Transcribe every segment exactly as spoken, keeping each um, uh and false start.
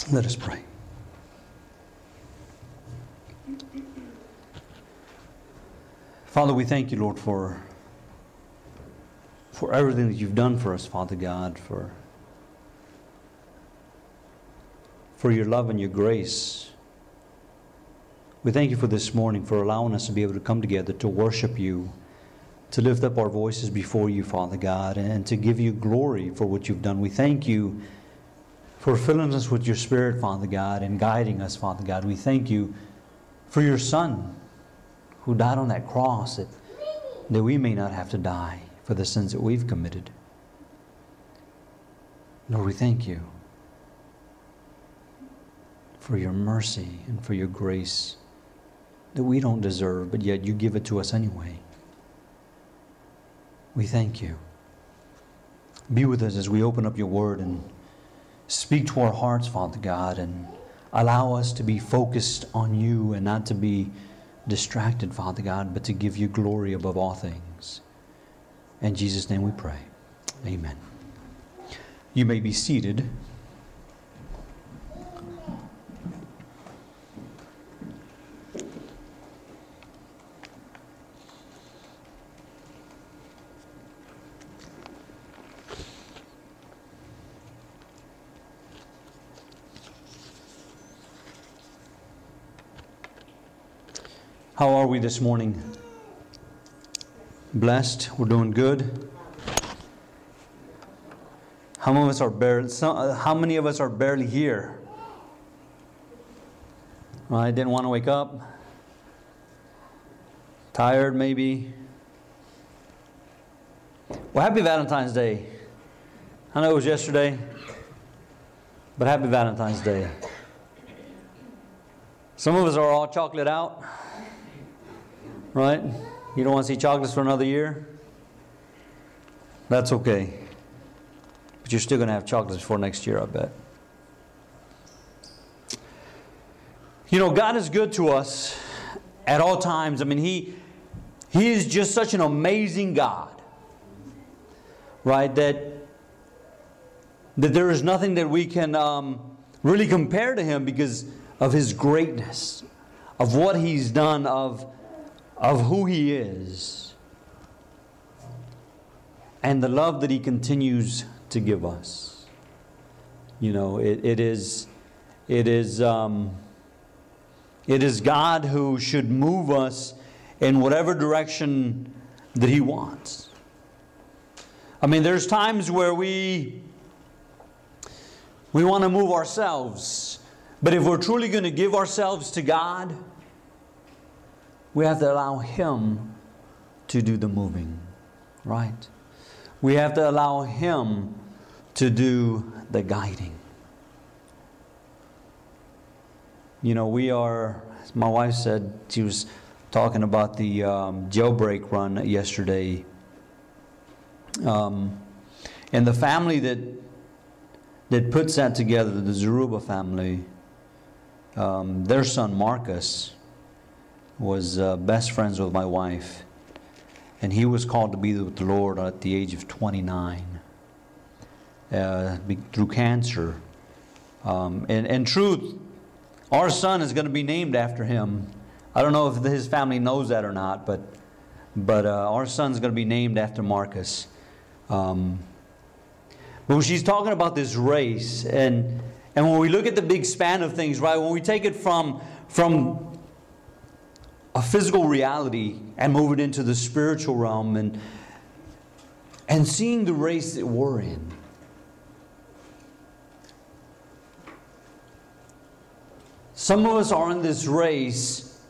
Let us pray. Father, we thank you, Lord, for, for everything that you've done for us, Father God, for, for your love and your grace. We thank you for this morning, for allowing us to be able to come together to worship you, to lift up our voices before you, Father God, and to give you glory for what you've done. We thank you for filling us with your Spirit, Father God, and guiding us, Father God. We thank you for your Son, who died on that cross that, that we may not have to die for the sins that we've committed. Lord, we thank you for your mercy and for your grace that we don't deserve, but yet you give it to us anyway. We thank you. Be with us as we open up your word and speak to our hearts, Father God, and allow us to be focused on you and not to be distracted, Father God, but to give you glory above all things. In Jesus' name we pray. Amen. You may be seated. How are we this morning? Blessed? We're doing good? How many of us are barely, how many of us are barely here? I didn't want to wake up. Tired maybe. Well, happy Valentine's Day. I know it was yesterday, but happy Valentine's Day. Some of us are all chocolate out. Right? You don't want to see chocolates for another year? That's okay. But you're still going to have chocolates for next year, I bet. You know, God is good to us at all times. I mean, He, He is just such an amazing God. Right? That, that there is nothing that we can um, really compare to Him because of His greatness, of what He's done, of of who He is, and the love that He continues to give us. You know, it, it is, it is, um, it is God who should move us in whatever direction that He wants. I mean, there's times where we we want to move ourselves, but if we're truly going to give ourselves to God, we have to allow Him to do the moving, right? We have to allow Him to do the guiding. You know, we are, as my wife said, she was talking about the um, jailbreak run yesterday. Um, and the family that that puts that together, the Zaruba family, um, their son Marcus was uh, best friends with my wife, and he was called to be with the Lord at the age of twenty-nine uh, through cancer. Um, and in truth, our son is going to be named after him. I don't know if his family knows that or not, but but uh, our son's going to be named after Marcus. Um, but when she's talking about this race, and and when we look at the big span of things, right? When we take it from from a physical reality and move it into the spiritual realm, and and seeing the race that we're in. Some of us are in this race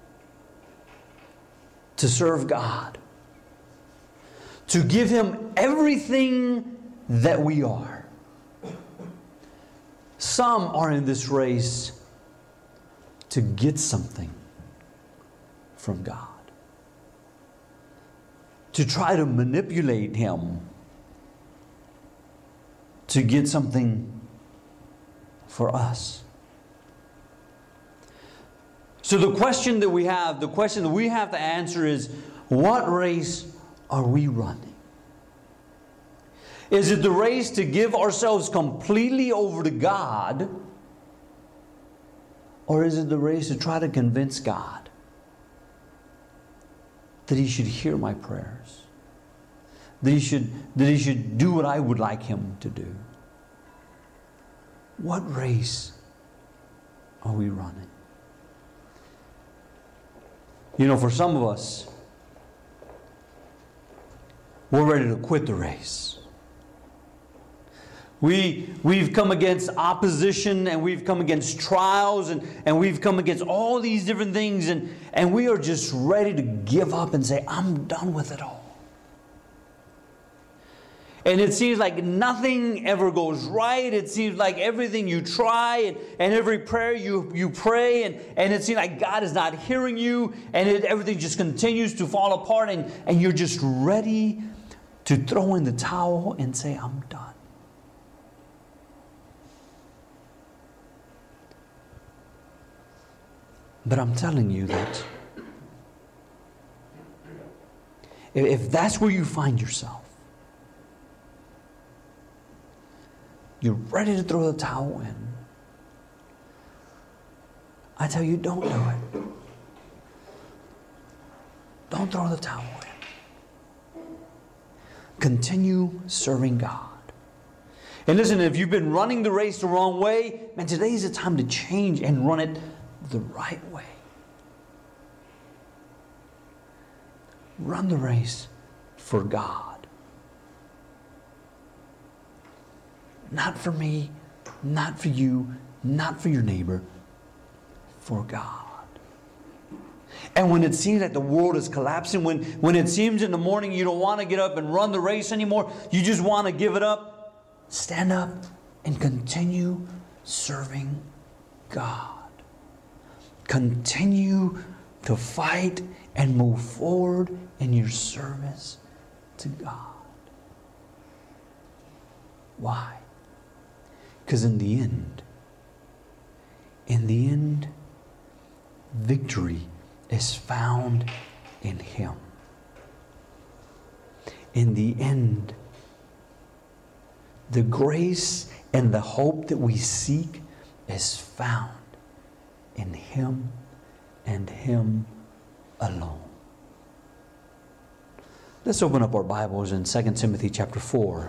to serve God, to give Him everything that we are. Some are in this race to get something from God, to try to manipulate Him to get something for us. So the question that we have, the question that we have to answer is, what race are we running? Is it the race to give ourselves completely over to God, Or is it the race to try to convince God that He should hear my prayers? That He should, that He should do what I would like Him to do? What race are we running? You know, for some of us, we're ready to quit the race. We, we've come against opposition, and we've come against trials, and, and we've come against all these different things, and, and we are just ready to give up and say, I'm done with it all. And it seems like nothing ever goes right. It seems like everything you try, and, and every prayer you, you pray, and, and it seems like God is not hearing you, and it, everything just continues to fall apart, and, and you're just ready to throw in the towel and say, I'm done. But I'm telling you that if that's where you find yourself, you're ready to throw the towel in, I tell you, don't do it. Don't throw the towel in. Continue serving God. And listen, if you've been running the race the wrong way, man, today's the time to change and run it the right way. Run the race for God. Not for me, not for you, not for your neighbor, for God. And when it seems like the world is collapsing, when, when it seems in the morning you don't want to get up and run the race anymore, you just want to give it up, stand up and continue serving God. Continue to fight and move forward in your service to God. Why? Because in the end, in the end, victory is found in Him. In the end, the grace and the hope that we seek is found in Him and Him alone. Let's open up our Bibles in Second Timothy chapter four,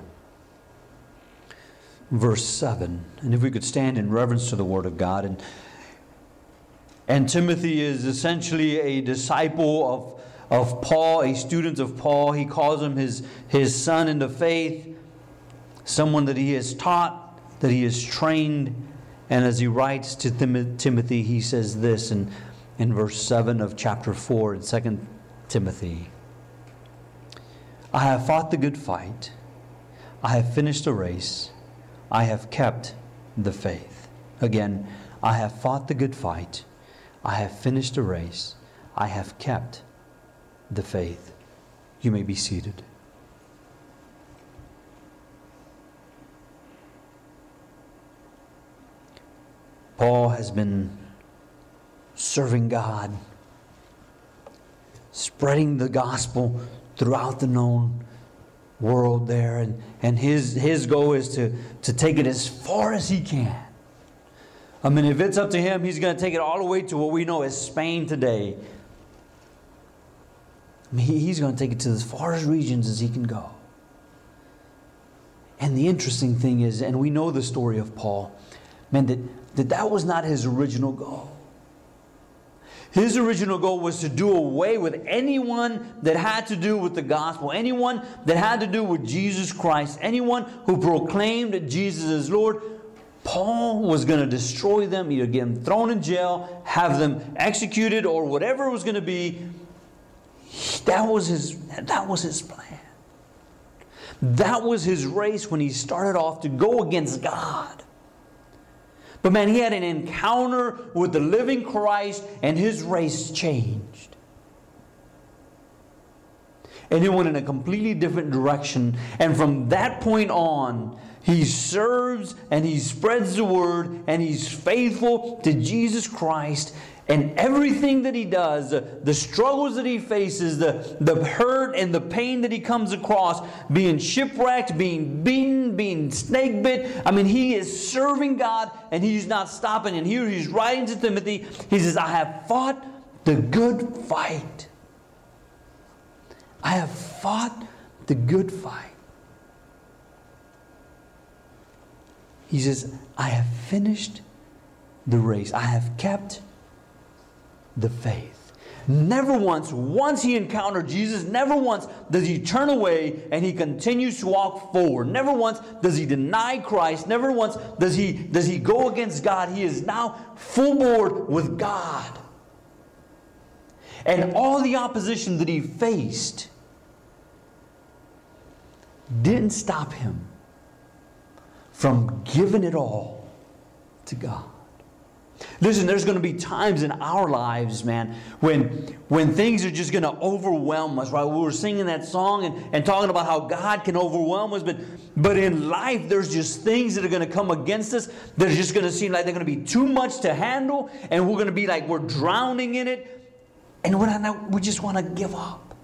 verse seven. And if we could stand in reverence to the Word of God. And, and Timothy is essentially a disciple of, of Paul, a student of Paul. He calls him his, his son in the faith, someone that he has taught, that he has trained. And as he writes to Tim- Timothy, he says this in, in verse seven of chapter four in Second Timothy. I have fought the good fight. I have finished the race. I have kept the faith. Again, I have fought the good fight. I have finished the race. I have kept the faith. You may be seated. Paul has been serving God, spreading the gospel throughout the known world there. And, and his, his goal is to, to take it as far as he can. I mean, if it's up to him, he's going to take it all the way to what we know as Spain today. I mean, he, he's going to take it to as far as regions as he can go. And the interesting thing is, and we know the story of Paul, man, that that that was not his original goal. His original goal was to do away with anyone that had to do with the gospel, anyone that had to do with Jesus Christ, anyone who proclaimed that Jesus is Lord. Paul was going to destroy them, either get them thrown in jail, have them executed, or whatever it was going to be. That was his, that was his plan. That was his race when he started off to go against God. But man, he had an encounter with the living Christ, and his race changed. And he went in a completely different direction. And from that point on, He serves and he spreads the word and he's faithful to Jesus Christ. And everything that he does, the, the struggles that he faces, the, the hurt and the pain that he comes across, being shipwrecked, being beaten, being snake bit. I mean, he is serving God and he's not stopping. And here he's writing to Timothy. He says, I have fought the good fight. I have fought the good fight. He says, I have finished the race. I have kept the faith. Never once, once he encountered Jesus, never once does he turn away and he continues to walk forward. Never once does he deny Christ. Never once does he, does he go against God. He is now full board with God. And all the opposition that he faced didn't stop him from giving it all to God. Listen, there's going to be times in our lives, man, when, when things are just going to overwhelm us, right? We were singing that song and, and talking about how God can overwhelm us, but, but in life, there's just things that are going to come against us that are just going to seem like they're going to be too much to handle, and we're going to be like we're drowning in it, and we're not, we just want to give up.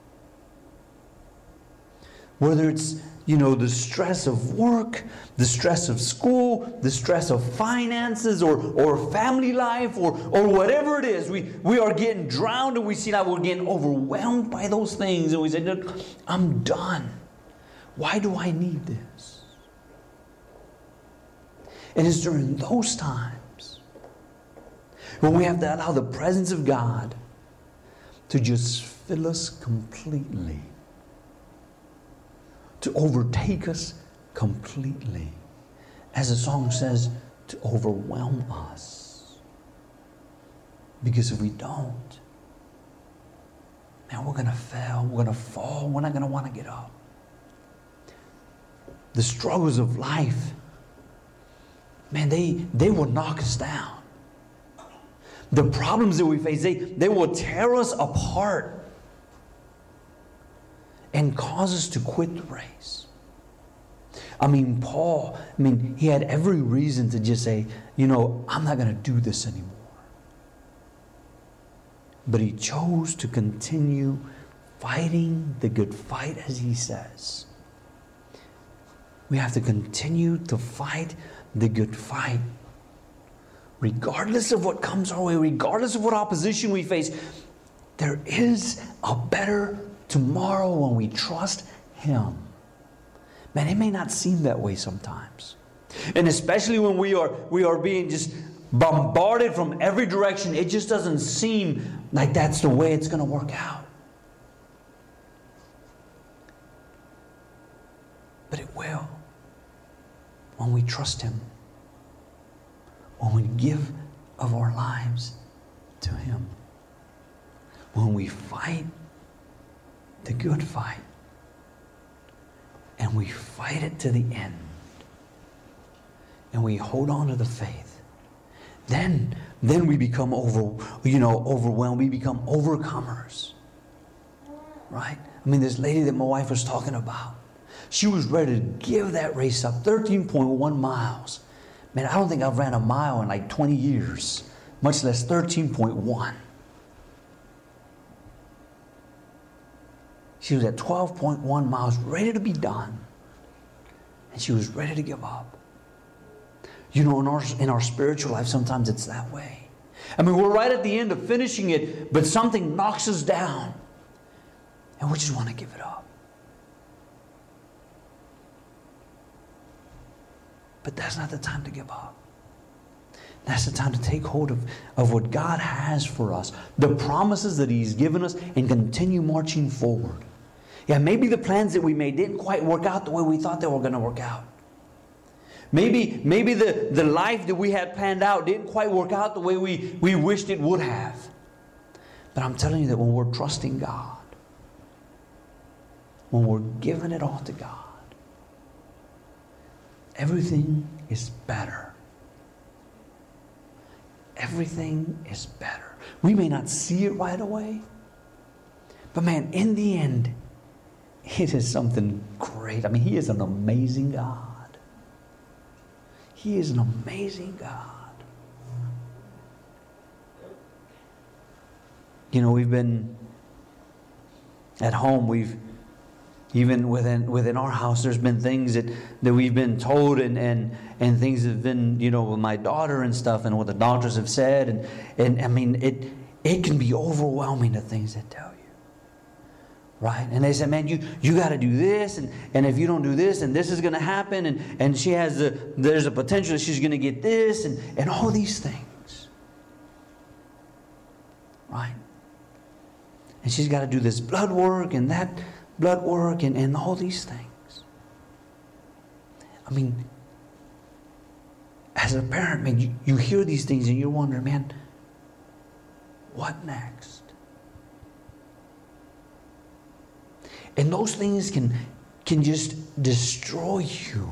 Whether it's, you know, the stress of work, the stress of school, the stress of finances, or, or family life, or, or whatever it is. We, we are getting drowned and we see that we're getting overwhelmed by those things. And we say, look, I'm done. Why do I need this? It is during those times when we have to allow the presence of God to just fill us completely, to overtake us completely. As the song says, to overwhelm us. Because if we don't, man, we're going to fail. We're going to fall. We're not going to want to get up. The struggles of life, man, they, they will knock us down. The problems that we face, they, they will tear us apart and cause us to quit the race. I mean, Paul, I mean, he had every reason to just say, you know, I'm not going to do this anymore. But he chose to continue fighting the good fight, as he says. We have to continue to fight the good fight. Regardless of what comes our way, regardless of what opposition we face, there is a better tomorrow when we trust Him. Man, it may not seem that way sometimes. And especially when we are, we are being just bombarded from every direction, it just doesn't seem like that's the way it's going to work out. But it will. When we trust Him. When we give of our lives to Him. When we fight the good fight. And we fight it to the end. And we hold on to the faith. Then, then we become over, you know, overwhelmed. We become overcomers. Right? I mean, this lady that my wife was talking about, she was ready to give that race up, thirteen point one miles. Man, I don't think I've ran a mile in like twenty years, much less thirteen point one. She was at twelve point one miles, ready to be done. And she was ready to give up. You know, in our, in our spiritual life, sometimes it's that way. I mean, we're right at the end of finishing it, but something knocks us down. And we just want to give it up. But that's not the time to give up. That's the time to take hold of, of what God has for us. The promises that He's given us, and continue marching forward. Yeah, maybe the plans that we made didn't quite work out the way we thought they were going to work out. Maybe, maybe the, the life that we had planned out didn't quite work out the way we, we wished it would have. But I'm telling you that when we're trusting God, when we're giving it all to God, everything is better. Everything is better. We may not see it right away, but man, in the end, it is something great. I mean, He is an amazing God. He is an amazing God. You know, we've been at home, we've even within within our house, there's been things that, that we've been told and, and and things that have been, you know, with my daughter and stuff, and what the doctors have said, and and I mean it it can be overwhelming, the things they tell you. Right? And they say, man, you, you got to do this, and, and if you don't do this, then this is going to happen, and, and she has the there's a potential that she's going to get this, and, and all these things. Right? And she's got to do this blood work and that blood work and, and all these things. I mean, as a parent, man, you, you hear these things and you're wondering, man, what next? And those things can, can just destroy you.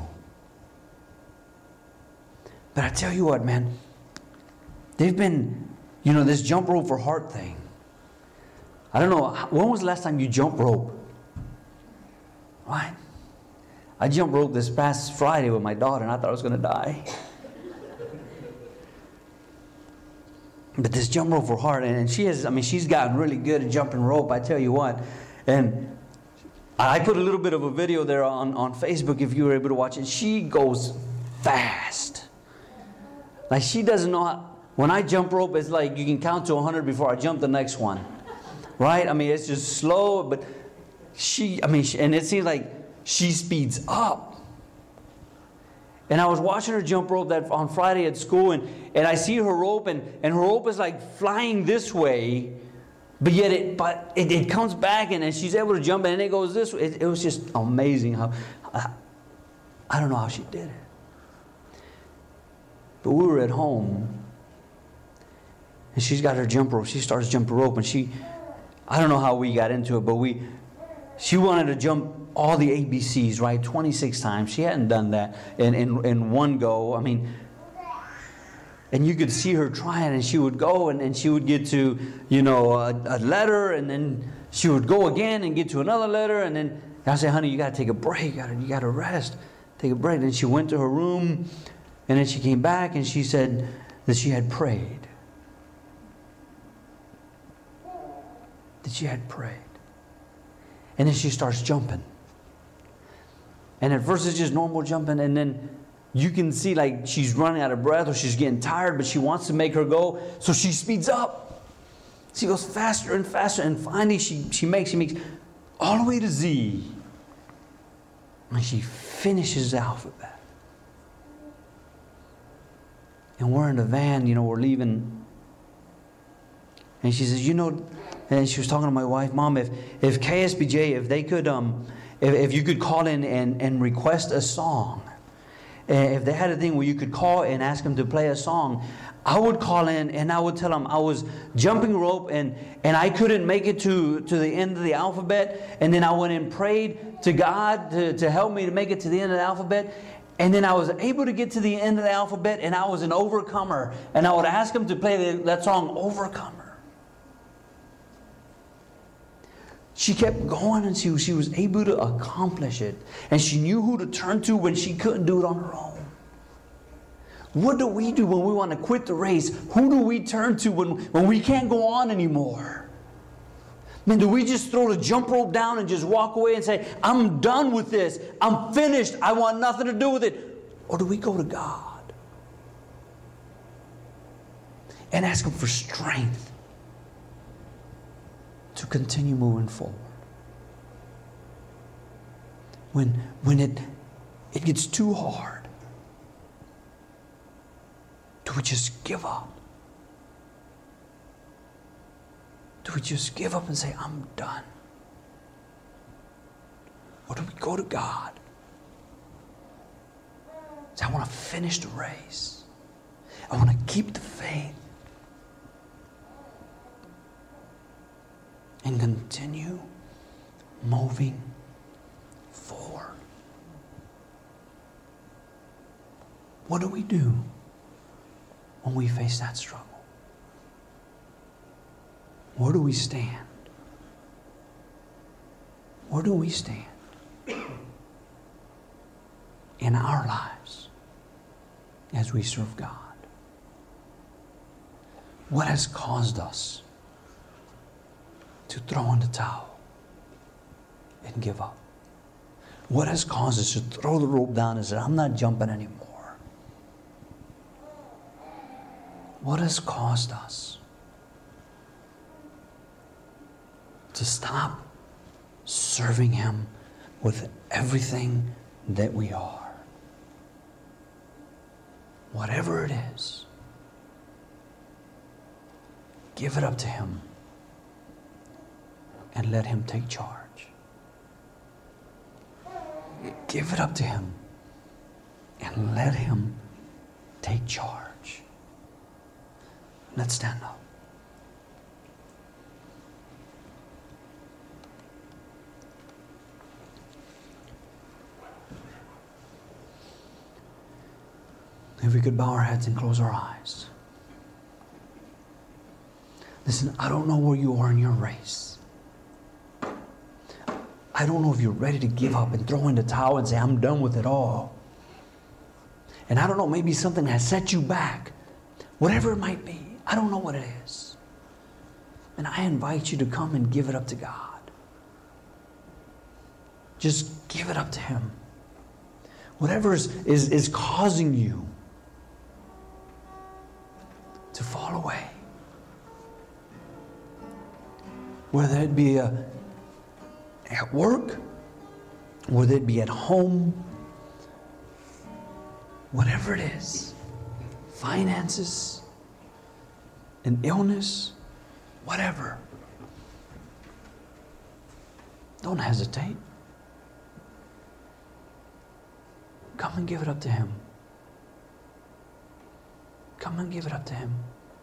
But I tell you what, man, they've been, you know, this jump rope for heart thing. I don't know, when was the last time you jumped rope? Right? I jumped rope this past Friday with my daughter, and I thought I was going to die. But this jump rope for heart, and she has, I mean, she's gotten really good at jumping rope, I tell you what. And I put a little bit of a video there on, on Facebook if you were able to watch it. She goes fast. Like, she doesn't know how, when I jump rope, it's like you can count to one hundred before I jump the next one. Right? I mean, it's just slow, but she, I mean, she, and it seems like she speeds up. And I was watching her jump rope that on Friday at school, and, and I see her rope, and, and her rope is like flying this way, but yet it, but it, it comes back, and, and she's able to jump, and it goes this way. It, it was just amazing how, I, I don't know how she did it. But we were at home, and she's got her jump rope. She starts jumping rope, and she, I don't know how we got into it, but we, she wanted to jump all the A B Cs, right, twenty-six times. She hadn't done that in, in, in one go. I mean, and you could see her trying, and she would go, and, and she would get to, you know, a, a letter, and then she would go again and get to another letter, and then I say, honey, you got to take a break. You got to, you got to rest. Take a break. And she went to her room, and then she came back, and she said that she had prayed. That she had prayed. And then she starts jumping. And at first it's just normal jumping, and then you can see like she's running out of breath or she's getting tired, but she wants to make her go, so she speeds up. She goes faster and faster, and finally she, she makes she makes all the way to Z. And she finishes the alphabet. And we're in the van, you know, we're leaving. And she says, you know, and she was talking to my wife, Mom, if, if K S B J, if they could, um, if, if you could call in and, and request a song, if they had a thing where you could call and ask them to play a song, I would call in and I would tell them I was jumping rope and, and I couldn't make it to, to the end of the alphabet. And then I went and prayed to God to, to help me to make it to the end of the alphabet. And then I was able to get to the end of the alphabet, and I was an overcomer. And I would ask them to play the, that song, Overcomer. She kept going, and she, she was able to accomplish it. And she knew who to turn to when she couldn't do it on her own. What do we do when we want to quit the race? Who do we turn to when, when we can't go on anymore? Man, do we just throw the jump rope down and just walk away and say, I'm done with this. I'm finished. I want nothing to do with it. Or do we go to God and ask Him for strength to continue moving forward? When, when it, it gets too hard, do we just give up? Do we just give up and say, I'm done? Or do we go to God? Say, I want to finish the race. I want to keep the faith. And continue moving forward. What do we do when we face that struggle? Where do we stand? Where do we stand in our lives, as we serve God? What has caused us to throw in the towel and give up? What has caused us to throw the rope down and say, I'm not jumping anymore? What has caused us to stop serving Him with everything that we are? Whatever it is, give it up to Him and let Him take charge. Give it up to Him and let Him take charge. Let's stand up. If we could bow our heads and close our eyes. Listen, I don't know where you are in your race. I don't know if you're ready to give up and throw in the towel and say, I'm done with it all. And I don't know, maybe something has set you back. Whatever it might be, I don't know what it is. And I invite you to come and give it up to God. Just give it up to Him. Whatever is, is, is causing you to fall away. Whether it be a, at work, whether it be at home, whatever it is, finances, an illness, whatever. Don't hesitate. Come and give it up to Him. Come and give it up to Him.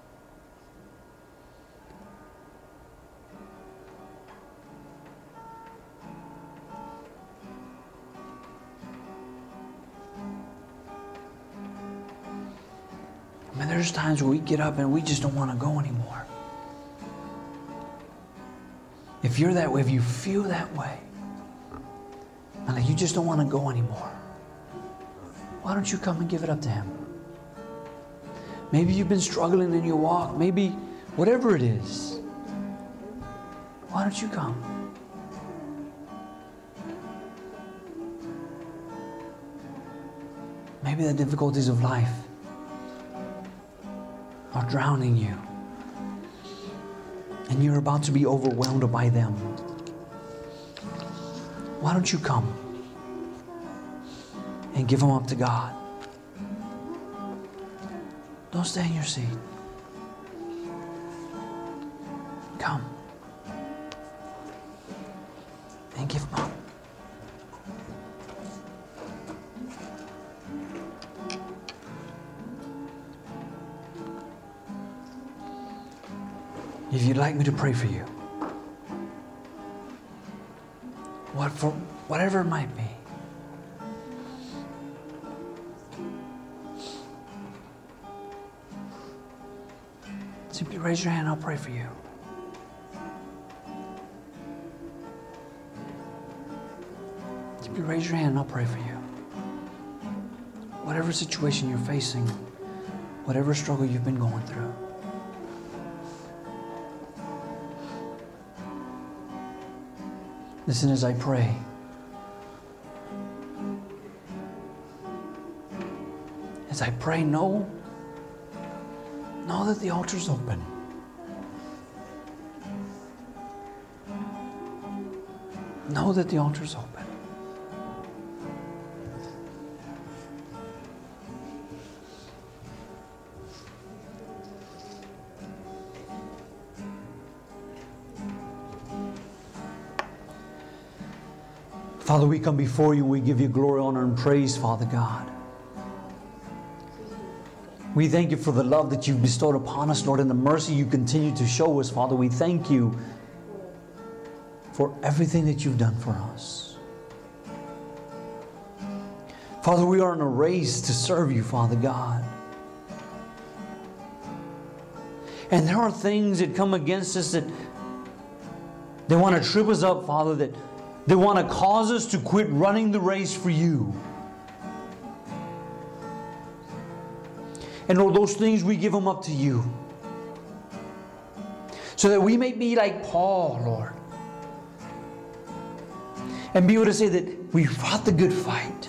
I mean, there's times where we get up and we just don't want to go anymore. If you're that way, if you feel that way, and like you just don't want to go anymore, why don't you come and give it up to Him? Maybe you've been struggling in your walk. Maybe whatever it is. Why don't you come? Maybe the difficulties of life are drowning you. And you're about to be overwhelmed by them. Why don't you come and give them up to God? Don't stay in your seat. Come and give them up. If you'd like me to pray for you, what for whatever it might be, simply raise your hand, I'll pray for you. Simply raise your hand and I'll pray for you. Whatever situation you're facing, whatever struggle you've been going through. Listen as I pray. As I pray, know, know that the altar's open. Know that the altar's open. Father, we come before you and we give you glory, honor, and praise, Father God. We thank you for the love that you've bestowed upon us, Lord, and the mercy you continue to show us, Father. We thank you for everything that you've done for us. Father, we are in a race to serve you, Father God. And there are things that come against us that they want to trip us up, Father, that they want to cause us to quit running the race for you. And Lord, those things we give them up to you. So that we may be like Paul, Lord. And be able to say that we fought the good fight.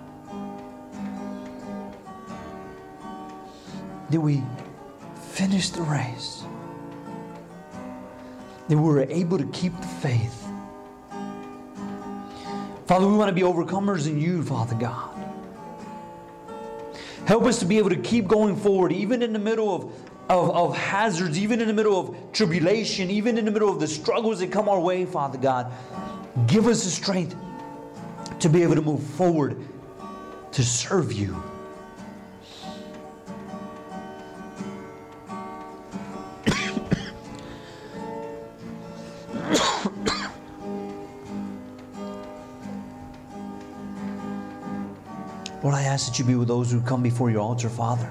That we finished the race. That we were able to keep the faith. Father, we want to be overcomers in you, Father God. Help us to be able to keep going forward, even in the middle of, of, of hazards, even in the middle of tribulation, even in the middle of the struggles that come our way, Father God. Give us the strength to be able to move forward, to serve you. Lord, I ask that you be with those who come before your altar, Father.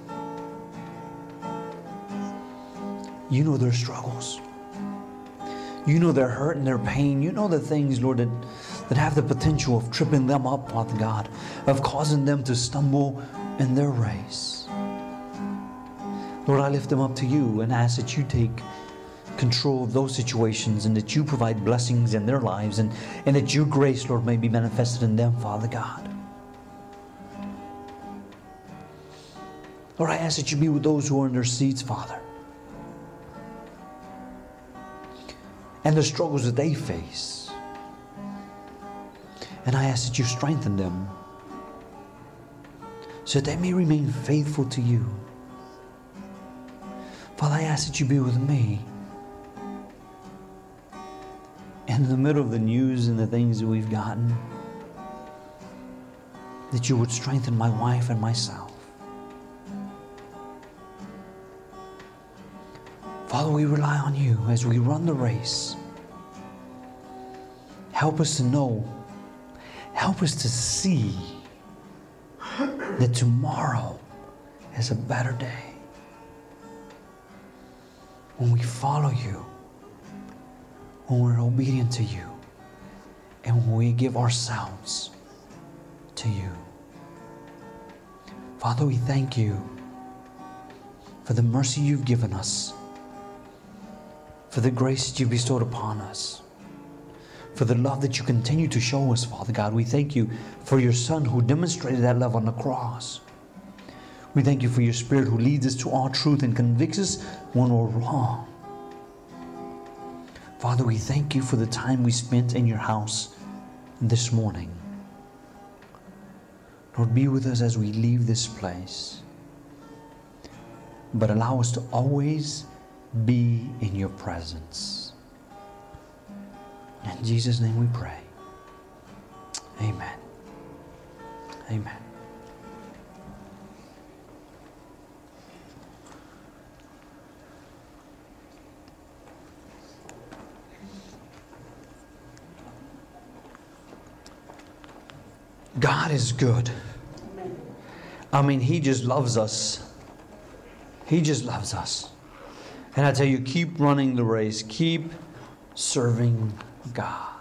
You know their struggles. You know their hurt and their pain. You know the things, Lord, that, that have the potential of tripping them up, Father God, of causing them to stumble in their race. Lord, I lift them up to you and ask that you take control of those situations and that you provide blessings in their lives and, and that your grace, Lord, may be manifested in them, Father God. Lord, I ask that you be with those who are in their seats, Father. And the struggles that they face. And I ask that you strengthen them so that they may remain faithful to you. Father, I ask that you be with me. And in the middle of the news and the things that we've gotten, that you would strengthen my wife and myself. Father, we rely on you as we run the race. Help us to know, help us to see that tomorrow is a better day. When we follow you, when we're obedient to you, and when we give ourselves to you. Father, we thank you for the mercy you've given us, for the grace that you bestowed upon us, for the love that you continue to show us, Father God. We thank you for your Son who demonstrated that love on the cross. We thank you for your Spirit who leads us to all truth and convicts us when we're wrong. Father, we thank you for the time we spent in your house this morning. Lord, be with us as we leave this place, but allow us to always be in your presence. In Jesus' name we pray. Amen. Amen. God is good. I mean, He just loves us. He just loves us. And I tell you, keep running the race. Keep serving God.